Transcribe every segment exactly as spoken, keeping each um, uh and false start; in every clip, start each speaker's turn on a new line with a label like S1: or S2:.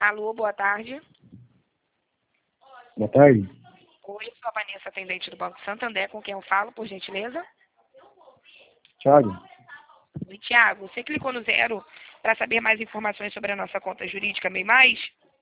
S1: Alô, boa tarde.
S2: Boa tarde.
S1: Oi, sou a Vanessa, atendente do Banco Santander, com quem eu falo, por gentileza?
S2: Thiago.
S1: Oi, Tiago. Você clicou no zero para saber mais informações sobre a nossa conta jurídica MEI Mais?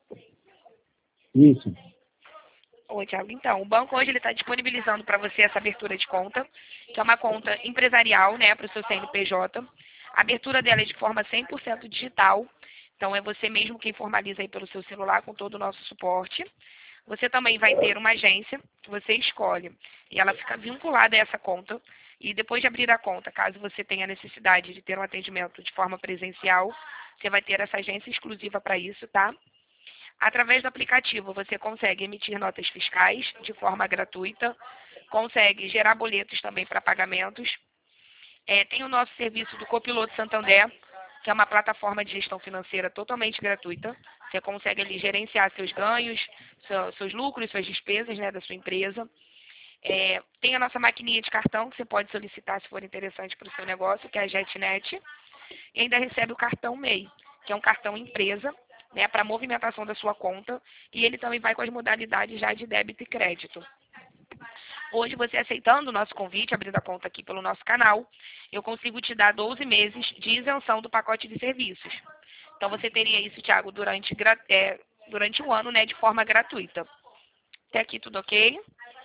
S2: Isso.
S1: Oi, Tiago. Então, o banco hoje está disponibilizando para você essa abertura de conta, que é uma conta empresarial, né, para o seu C N P J. A abertura dela é de forma cem por cento digital, então é você mesmo quem formaliza aí pelo seu celular com todo o nosso suporte. Você também vai ter uma agência que você escolhe e ela fica vinculada a essa conta. E depois de abrir a conta, caso você tenha necessidade de ter um atendimento de forma presencial, você vai ter essa agência exclusiva para isso, tá? Através do aplicativo, você consegue emitir notas fiscais de forma gratuita, consegue gerar boletos também para pagamentos. É, tem o nosso serviço do Copiloto Santander, que é uma plataforma de gestão financeira totalmente gratuita. Você consegue ali gerenciar seus ganhos, seu, seus lucros, suas despesas, né, da sua empresa. É, tem a nossa maquininha de cartão que você pode solicitar se for interessante para o seu negócio, que é a JetNet. E ainda recebe o cartão MEI, que é um cartão empresa, né, para movimentação da sua conta. E ele também vai com as modalidades já de débito e crédito. Hoje, você aceitando o nosso convite, abrindo a conta aqui pelo nosso canal, eu consigo te dar doze meses de isenção do pacote de serviços. Então, você teria isso, Thiago, durante, é, durante um ano, né, de forma gratuita. Até aqui tudo ok?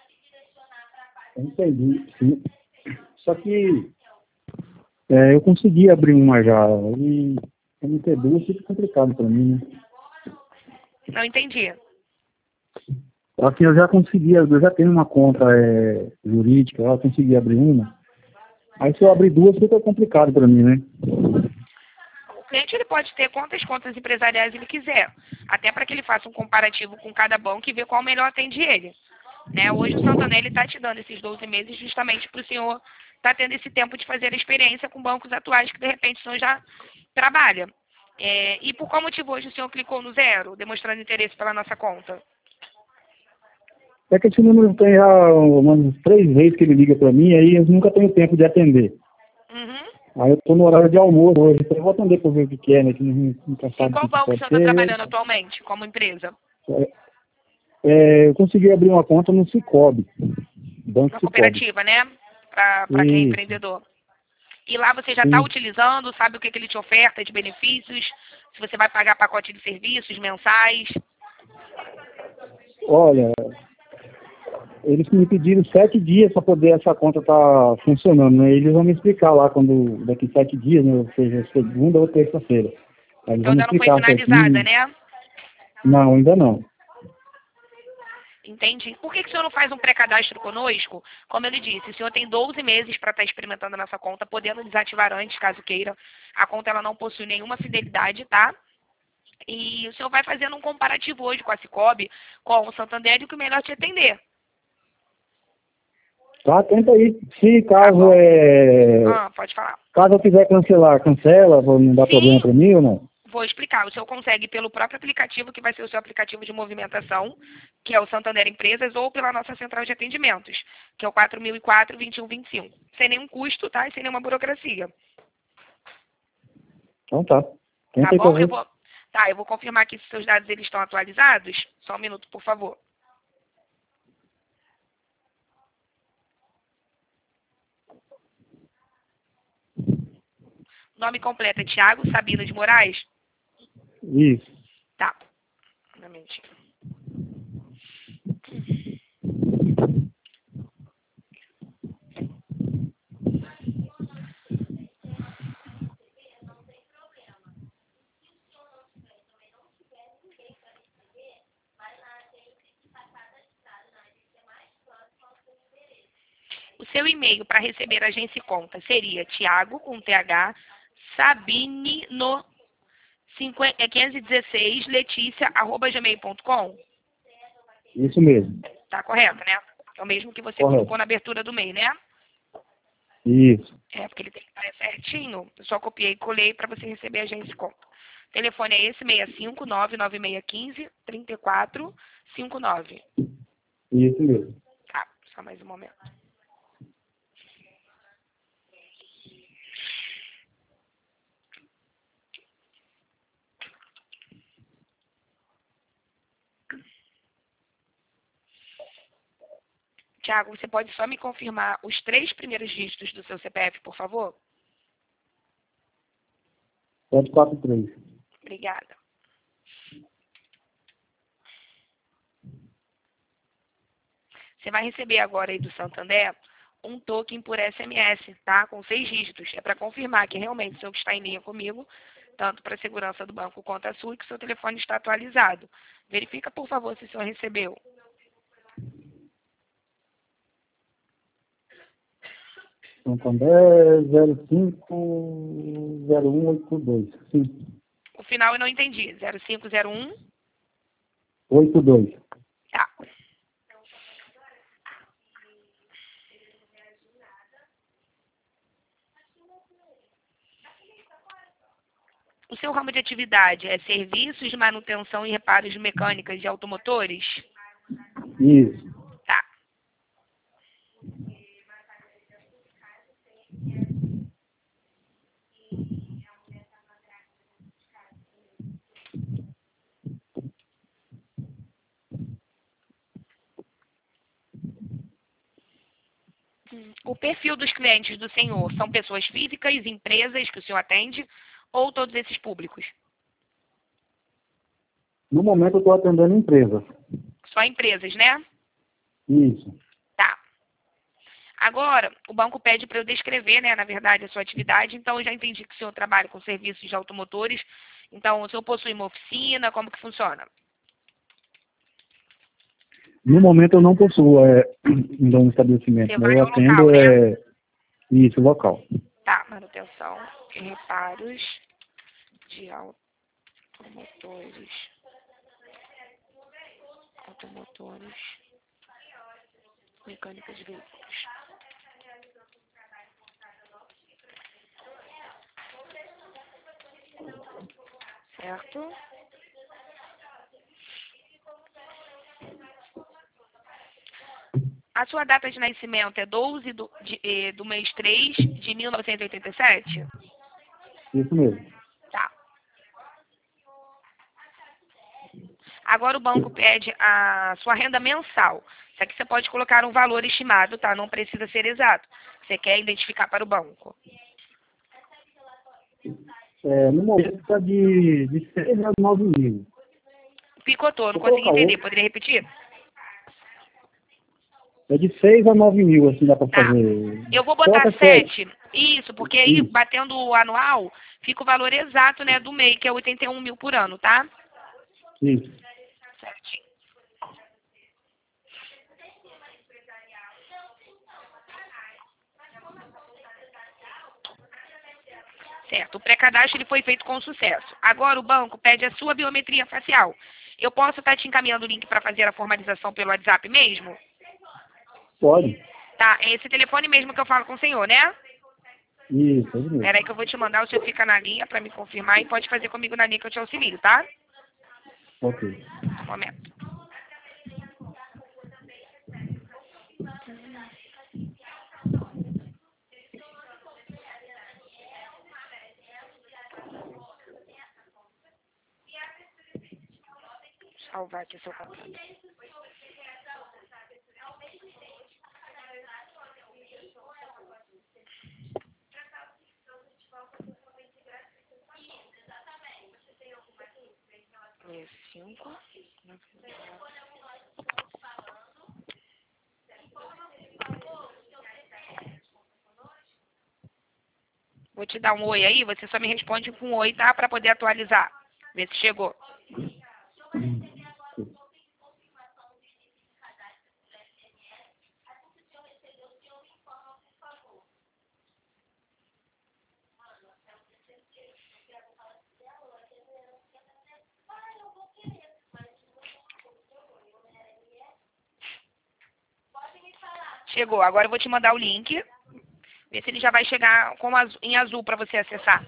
S2: Eu entendi, sim. Só que é, eu consegui abrir uma já e M T dois fica complicado para mim, né?
S1: Não entendi.
S2: Só que eu já consegui, eu já tenho uma conta é, jurídica, eu consegui abrir uma. Aí se eu abrir duas fica complicado para mim, né?
S1: O cliente ele pode ter quantas contas empresariais ele quiser, até para que ele faça um comparativo com cada banco e ver qual melhor atende ele. Né? Hoje o Santander está te dando esses doze meses justamente para o senhor estar tá tendo esse tempo de fazer a experiência com bancos atuais que de repente o senhor já trabalha. É, e por qual motivo hoje o senhor clicou no zero, demonstrando interesse pela nossa conta?
S2: É que esse número tem já umas três vezes que ele liga para mim, aí eu nunca tenho tempo de atender.
S1: Uhum.
S2: Aí eu estou no horário de almoço hoje, então eu vou atender para ver o que, que é, né? Que não- nunca
S1: Em
S2: sabe o
S1: qual
S2: que, que
S1: banco o
S2: pode
S1: senhor está
S2: ser.
S1: trabalhando atualmente, como empresa?
S2: É, é, eu consegui abrir uma conta no Cicobi, Banco
S1: Uma
S2: Cicobi.
S1: cooperativa, né? Para quem é
S2: Isso,
S1: empreendedor. E lá você já está
S2: sim.
S1: utilizando, sabe o que, que ele te oferta de benefícios, se você vai pagar pacote de serviços mensais.
S2: Olha, eles me pediram sete dias para poder essa conta estar funcionando, né? Eles vão me explicar lá quando, daqui sete dias, né? Ou seja, segunda ou terça-feira. Aí eles
S1: Então
S2: vão me
S1: ainda não foi
S2: explicar
S1: finalizada,
S2: certinho.
S1: né?
S2: Não, ainda não.
S1: Entendi. Por que, que o senhor não faz um pré-cadastro conosco? Como ele disse, o senhor tem doze meses para estar experimentando a nossa conta, podendo desativar antes, caso queira. A conta ela não possui nenhuma fidelidade, tá? E o senhor vai fazendo um comparativo hoje com a Cicobi, com o Santander, e o que melhor te atender.
S2: Tá, tenta aí. Se
S1: Tá
S2: caso
S1: bom?
S2: é.
S1: Ah, pode falar.
S2: Caso eu quiser cancelar, cancela, não dá problema
S1: Sim,
S2: para mim ou não?
S1: vou explicar. O senhor consegue pelo próprio aplicativo, que vai ser o seu aplicativo de movimentação, que é o Santander Empresas, ou pela nossa central de atendimentos, que é o quatro mil e quatro, vinte e um vinte e cinco. Sem nenhum custo, tá? E sem nenhuma burocracia.
S2: Então tá.
S1: Tá
S2: Tenta aí pra
S1: bom? Eu
S2: ver.
S1: vou, tá, eu vou confirmar que seus dados eles estão atualizados. Só um minuto, por favor. Nome completo é Tiago Sabino de Moraes?
S2: Isso.
S1: Tá. Um momentinho. O seu e-mail para receber agência e conta seria Tiago, com T H, Sabinino, quinhentos e dezesseis, letícia, arroba gmail ponto com.
S2: Isso mesmo.
S1: Tá correto, né? É o mesmo que você
S2: Correto.
S1: colocou na abertura do e-mail, né?
S2: Isso.
S1: É, porque ele tem que estar certinho. Eu só copiei e colei para você receber a agência e conta. O telefone é esse, seis cinco, nove nove seis um cinco, três quatro cinco nove.
S2: Isso mesmo.
S1: Tá, só mais um momento. Tiago, você pode só me confirmar os três primeiros dígitos do seu C P F, por favor?
S2: sete quatro três.
S1: Obrigada. Você vai receber agora aí do Santander um token por S M S, tá? Com seis dígitos. É para confirmar que realmente o senhor está em linha comigo, tanto para a segurança do banco quanto a sua, e que o seu telefone está atualizado. Verifica, por favor, se o senhor recebeu.
S2: Santander zero cinco zero um oito dois. Sim.
S1: O final eu não entendi. zero cinco zero um?
S2: oito dois.
S1: Tá. O seu ramo de atividade é serviços de manutenção e reparos de mecânicas de automotores?
S2: Isso.
S1: Tá. O perfil dos clientes do senhor são pessoas físicas, empresas que o senhor atende, ou todos esses públicos?
S2: No momento eu estou atendendo empresa.
S1: Só empresas, né?
S2: Isso.
S1: Tá. Agora, o banco pede para eu descrever, né, na verdade, a sua atividade. Então, eu já entendi que o senhor trabalha com serviços de automotores. Então, o senhor possui uma oficina, como que funciona?
S2: No momento eu não possuo é, um estabelecimento,
S1: Você
S2: mas
S1: vai
S2: eu
S1: ao
S2: atendo
S1: local, né?
S2: é, isso, local.
S1: Tá, manutenção e reparos de automotores. Automotores. Mecânica de veículos. Certo? A sua data de nascimento é doze do, de, eh, do mês três de mil novecentos e oitenta e sete?
S2: Isso mesmo.
S1: Tá. Agora o banco pede a sua renda mensal. Isso aqui você pode colocar um valor estimado, tá? Não precisa ser exato. Você quer identificar para o banco.
S2: É, no momento está de, de seis a nove mil.
S1: Picotou, não
S2: Vou
S1: consegui
S2: colocar
S1: entender.
S2: outro.
S1: Poderia repetir?
S2: É de seis a nove mil, assim, dá para
S1: Tá.
S2: fazer.
S1: Eu vou botar
S2: Coloca sete.
S1: sete. Isso, porque aí,
S2: Isso.
S1: batendo o anual, fica o valor exato, né, do M E I, que é oitenta e um mil por ano, tá?
S2: Isso.
S1: Certinho. Certo. O pré-cadastro ele foi feito com sucesso. Agora o banco pede a sua biometria facial. Eu posso estar te encaminhando o link para fazer a formalização pelo WhatsApp mesmo?
S2: Pode.
S1: Tá, é esse telefone mesmo que eu falo com o senhor, né?
S2: Isso, é isso mesmo.
S1: Peraí que eu vou te mandar, o senhor fica na linha para me confirmar e pode fazer comigo na linha que eu te auxilio, tá?
S2: Ok.
S1: Um momento. Salvar aqui seu contato. É cinco. Vou te dar um oi aí, você só me responde com um oi, tá? Para poder atualizar. Ver se chegou. Chegou. Agora eu vou te mandar o link. Ver se ele já vai chegar com azul, em azul para você acessar.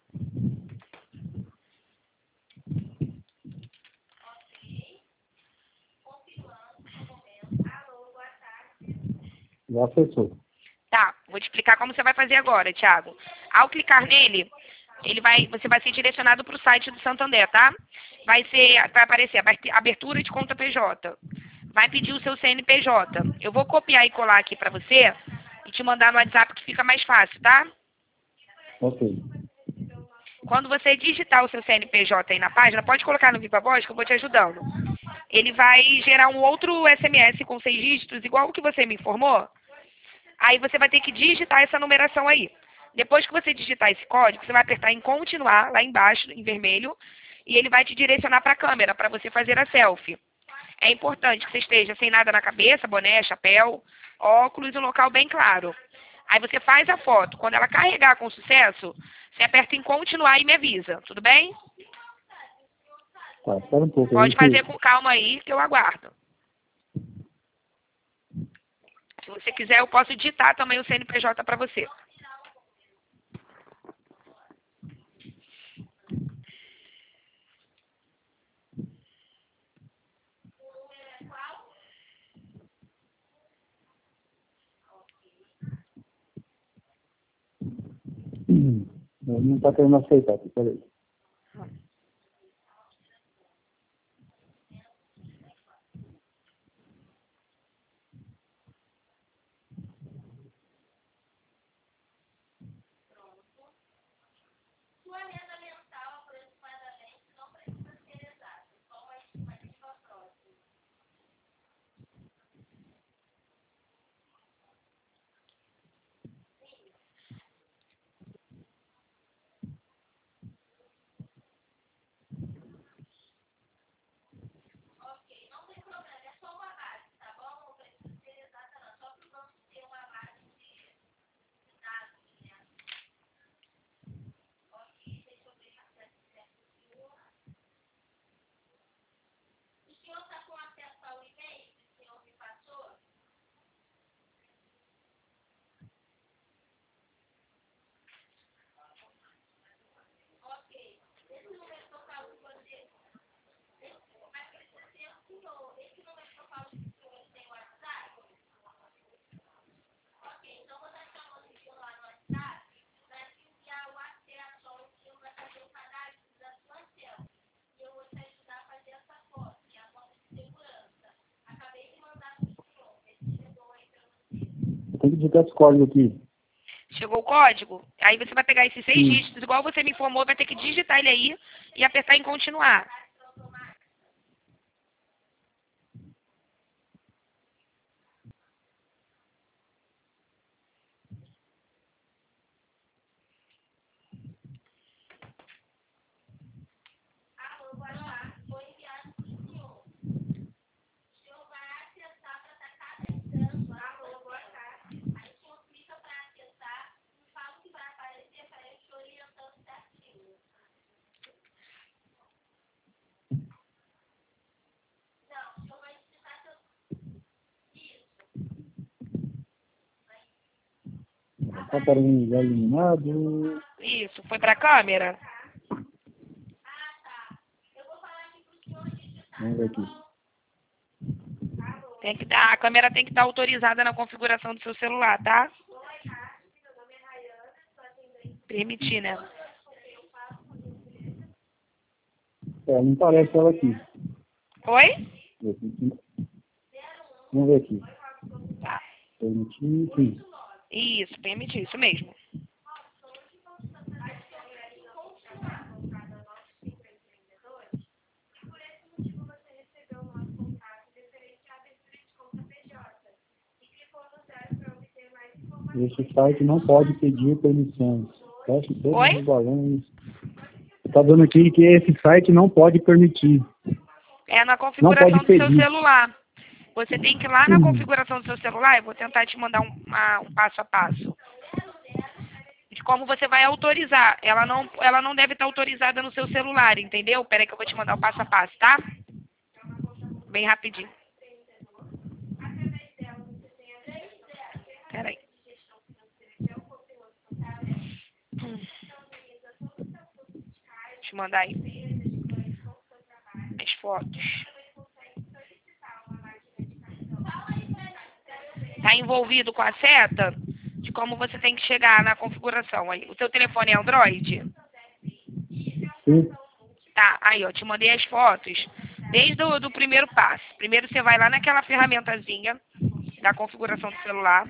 S2: Já acessou.
S1: Tá, vou te explicar como você vai fazer agora, Thiago. Ao clicar nele, ele vai, você vai ser direcionado para o site do Santander, tá? Vai ser, vai aparecer abertura de conta P J. vai pedir o seu C N P J. Eu vou copiar e colar aqui para você e te mandar no WhatsApp que fica mais fácil, tá?
S2: Ok.
S1: Quando você digitar o seu C N P J aí na página, pode colocar no Viva Voz que eu vou te ajudando. Ele vai gerar um outro S M S com seis dígitos, igual o que você me informou. Aí você vai ter que digitar essa numeração aí. Depois que você digitar esse código, você vai apertar em continuar, lá embaixo, em vermelho, e ele vai te direcionar para a câmera, para você fazer a selfie. É importante que você esteja sem nada na cabeça, boné, chapéu, óculos e um local bem claro. Aí você faz a foto. Quando ela carregar com sucesso, você aperta em continuar e me avisa. Tudo bem?
S2: Tá, espera um pouco.
S1: Pode
S2: aí
S1: fazer
S2: que...
S1: com calma aí, que eu aguardo. Se você quiser, eu posso digitar também o C N P J para você.
S2: Não está querendo aceitar aqui, peraí. Tem que digitar esse código aqui.
S1: Chegou o código? Aí você vai pegar esses seis
S2: Sim.
S1: dígitos, igual você me informou, vai ter que digitar ele aí e apertar em continuar.
S2: Está para mim já eliminado.
S1: Isso, foi para a câmera?
S2: Vamos ver aqui.
S1: Tem que dar, a câmera tem que estar autorizada na configuração do seu celular, tá? Permitir, né?
S2: É, não parece ela aqui.
S1: Oi?
S2: Vamos ver aqui.
S1: Tá.
S2: Permitir, sim.
S1: Isso, permitir, isso mesmo.
S2: Esse site não pode pedir permissões. Feche todos
S1: Oi?
S2: os balões. Está dando aqui que esse site não pode permitir.
S1: É na configuração
S2: pode
S1: do seu
S2: pedir.
S1: celular. Você tem que ir lá na
S2: Hum.
S1: configuração do seu celular, eu vou tentar te mandar um, uma- um passo a passo. De como você vai autorizar. Ela não, ela não deve estar autorizada no seu celular, entendeu? Pera aí que eu vou te mandar o passo a passo, tá? Bem rapidinho. Pera aí. Hum. Deixa eu mandar aí. As fotos. Tá envolvido com a seta de como você tem que chegar na configuração aí. O seu telefone é Android?
S2: Sim.
S1: Tá, aí ó, te mandei as fotos Desde o do primeiro passo. Primeiro você vai lá naquela ferramentazinha da configuração do celular.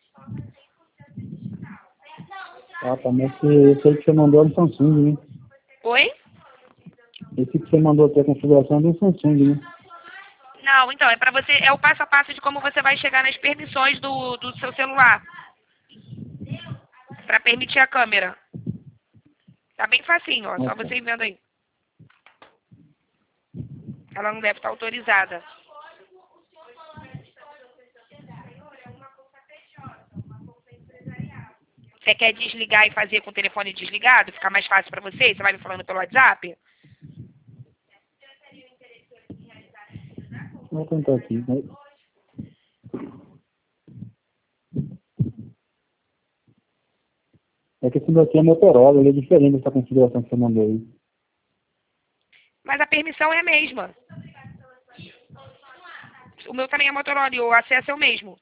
S2: Ah, tá, mas esse, esse aí que você mandou é um Samsung, né?
S1: Oi?
S2: Esse que você mandou aqui, a configuração é de um Samsung, né?
S1: Não, então, é para você, é o passo a passo de como você vai chegar nas permissões do, do seu celular. Para permitir a câmera. Tá bem facinho, ó. Só
S2: Ok.
S1: você ir vendo aí. Ela não deve estar autorizada. Você quer desligar e fazer com o telefone desligado? Ficar mais fácil para você? Você vai me falando pelo WhatsApp?
S2: Vou tentar aqui, né? É que esse daqui é Motorola, ele é diferente dessa configuração que você mandou aí.
S1: Mas a permissão é a mesma. O meu também é Motorola e o acesso é o mesmo.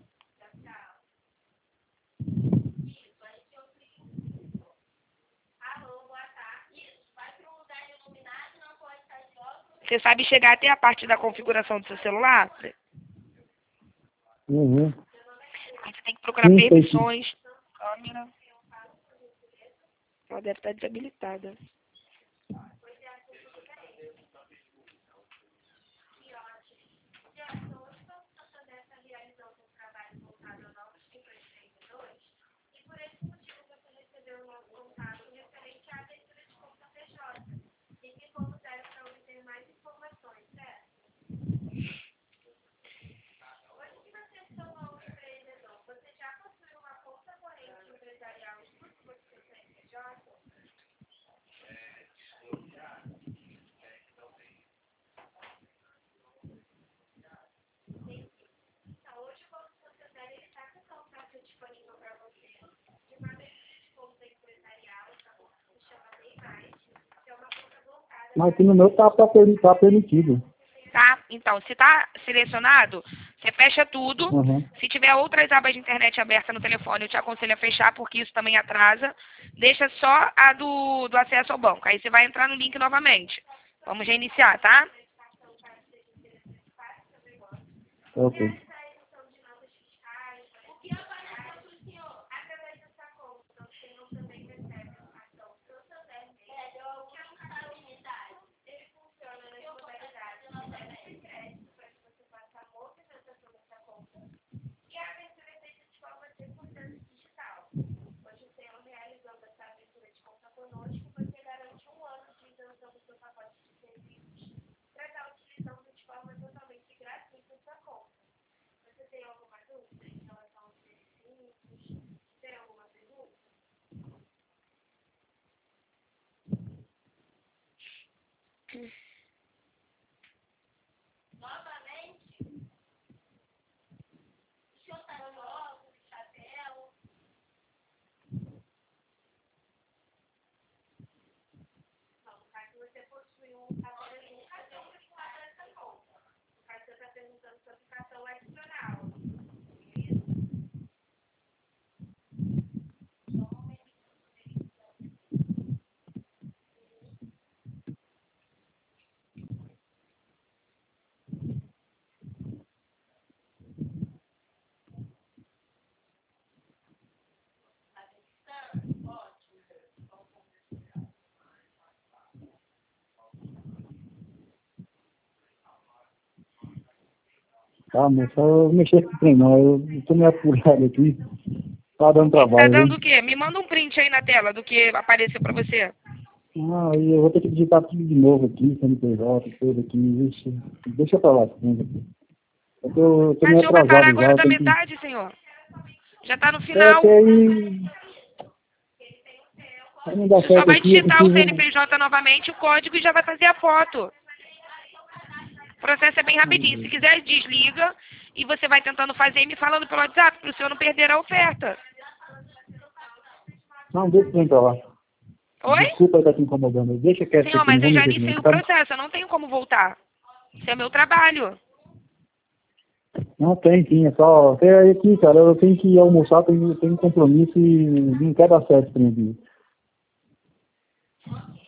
S1: Você sabe chegar até a parte da configuração do seu celular?
S2: Uhum.
S1: Aí você tem que procurar
S2: Sim, sei sim.
S1: permissões. Câmera. Ela deve estar desabilitada.
S2: Mas aqui no meu tá, tá, per- tá permitido.
S1: Tá? Então, se tá selecionado, você fecha tudo.
S2: Uhum.
S1: Se tiver outras abas de internet abertas no telefone, eu te aconselho a fechar, porque isso também atrasa. Deixa só a do, do acesso ao banco. Aí você vai entrar no link novamente. Vamos reiniciar, tá?
S2: Ok. Tá, mas só eu mexer com o trem, não. Eu tô meio apurado aqui. Tá dando
S1: Tá
S2: trabalho,
S1: dando o
S2: viu?
S1: quê? Me manda um print aí na tela do que apareceu pra você.
S2: Ah, aí eu vou ter que digitar tudo de novo aqui, C N P J, tudo aqui. Ixi, deixa pra lá, sim. Eu tô, eu tô
S1: Mas o
S2: meio
S1: senhor vai parar
S2: atrasado já,
S1: agora
S2: eu
S1: da
S2: tenho que...
S1: metade, senhor. Já tá no
S2: É,
S1: final.
S2: até aí... Aí não dá
S1: Você só
S2: certo
S1: vai
S2: aqui, eu
S1: digitar o
S2: preciso...
S1: C N P J novamente, o código e já vai fazer a foto. O processo é bem rapidinho. Se quiser, desliga e você vai tentando fazer e me falando pelo WhatsApp, para o senhor não perder a oferta.
S2: Não, deixa o trem pra lá.
S1: Oi?
S2: Desculpa estar te incomodando. Deixa quieto
S1: Senhor,
S2: aqui, não
S1: mas
S2: vou
S1: eu já
S2: mexer com
S1: iniciei
S2: isso,
S1: o
S2: tá?
S1: processo, eu não tenho como voltar. Isso é meu trabalho.
S2: Não tem, sim, é só... Até aqui, cara, eu tenho que ir almoçar, tenho, tenho um compromisso e não quer dar certo pra mim aqui.